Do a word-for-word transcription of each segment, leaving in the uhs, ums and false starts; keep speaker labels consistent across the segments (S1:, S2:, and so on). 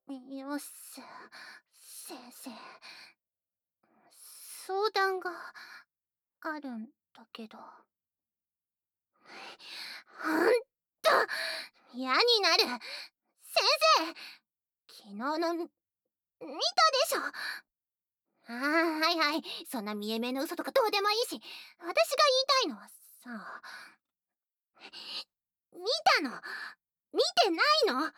S1: よし、先生。相談があるんだけど。ほんと嫌になる。先生、昨日の見たでしょ。ああ、はいはい。そんな見え目の嘘とかどうでもいいし、私が言いたいのはさ、見たの見てないの。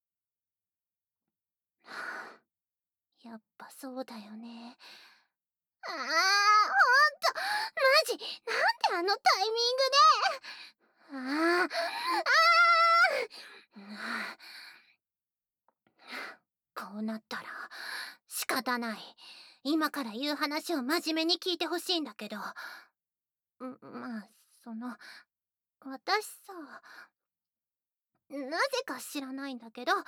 S1: やっぱそうだよね。ああ、ほんと、マジ、なんであのタイミングで。ああ、ああ。こうなったら、仕方ない。今から言う話を真面目に聞いてほしいんだけど。ん、まあ、その、私さ、なぜか知らないんだけど、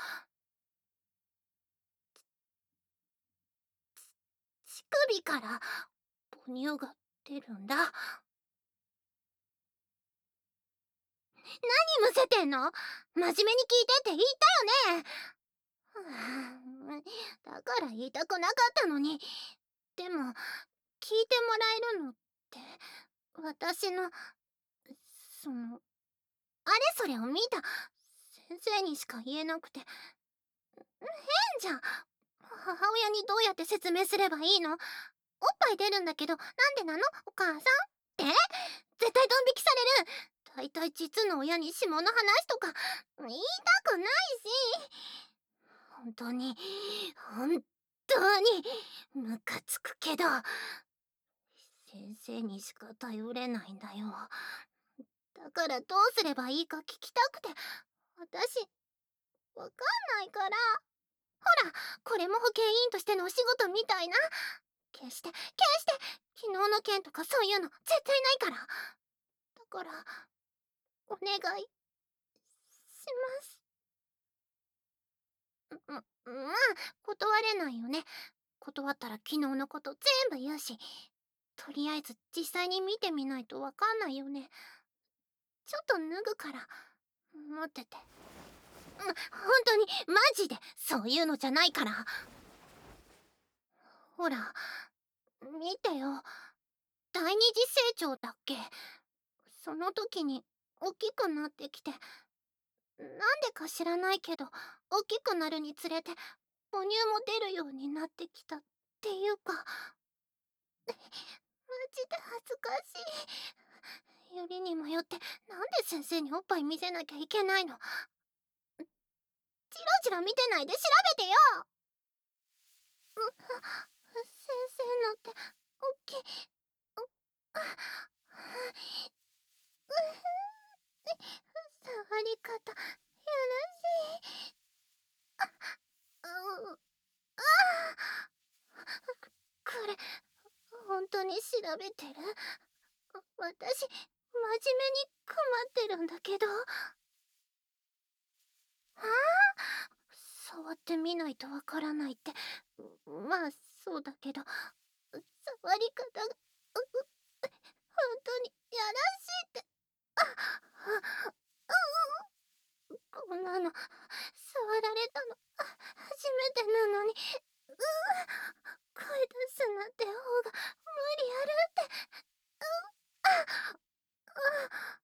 S1: 乳首から母乳が出るんだ。何むせてんの？真面目に聞いてって言ったよね。だから言いたくなかったのに。でも、聞いてもらえるのって、私の、その、あれそれを見た先生にしか言えなくて、変じゃん。母親にどうやって説明すればいいの？おっぱい出るんだけど、なんでなのお母さんって？絶対ドン引きされる。だいたい実の親に下の話とか言いたくないし。本当に、本当に、ムカつくけど、先生にしか頼れないんだよ。だからどうすればいいか聞きたくて、私、わかんないから。ほら、これも保健委員としてのお仕事みたいな。決して、決して、昨日の件とかそういうの絶対ないから。だから、お願い、します。ま、まあ、断れないよね。断ったら昨日のこと全部言うし。とりあえず実際に見てみないとわかんないよね。ちょっと脱ぐから、待ってて。ま、本当に、マジで、そういうのじゃないから。ほら、見てよ。第二次成長だっけ？その時に大きくなってきて、なんでか知らないけど、大きくなるにつれて母乳も出るようになってきたっていうか、マジで恥ずかしい。よりにもよってなんで先生におっぱい見せなきゃいけないの？チラチラ見てないで調べてよ。先生のっておっきい。触り方よろしい。うあこれ本当に調べてる？私真面目に困ってるんだけど。ああ、触ってみないとわからないって、まあそうだけど、触り方が、う本当にやらしいって。ああ、ううこんなの触られたの初めてなのに、う声出すなんて方が無理あるって。うああ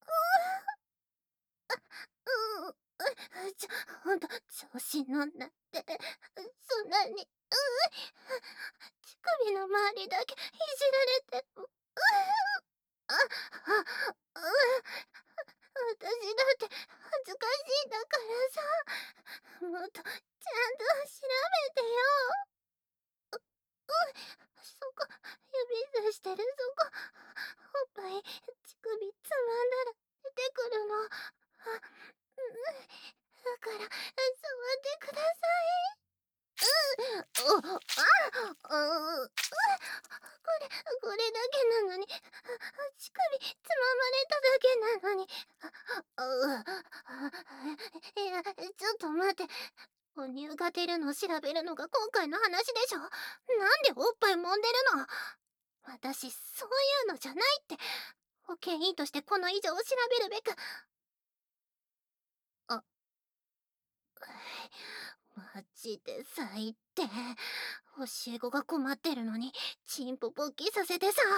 S1: ううちょほんと調子乗んなって。そんなに、う乳首の周りだけいじられて、うあ、あ、う私だって恥ずかしいんだからさ。もっとちゃんと調べてよ。う、そこ、指さしてるそこ。おっぱい、乳首つまんだら出てくるの。あ、だから、触ってください。う、う、あ、う、う、これ、これだけなのに、乳首つままれただけなのに、う、いや、ちょっと待って。母乳が出るのを調べるのが今回の話でしょ。なんでおっぱい揉んでるの？私、そういうのじゃないって。保健委員としてこの以上を調べるべく。あ、間ジで最低。教え子が困ってるのにチンポポッキーさせてさ。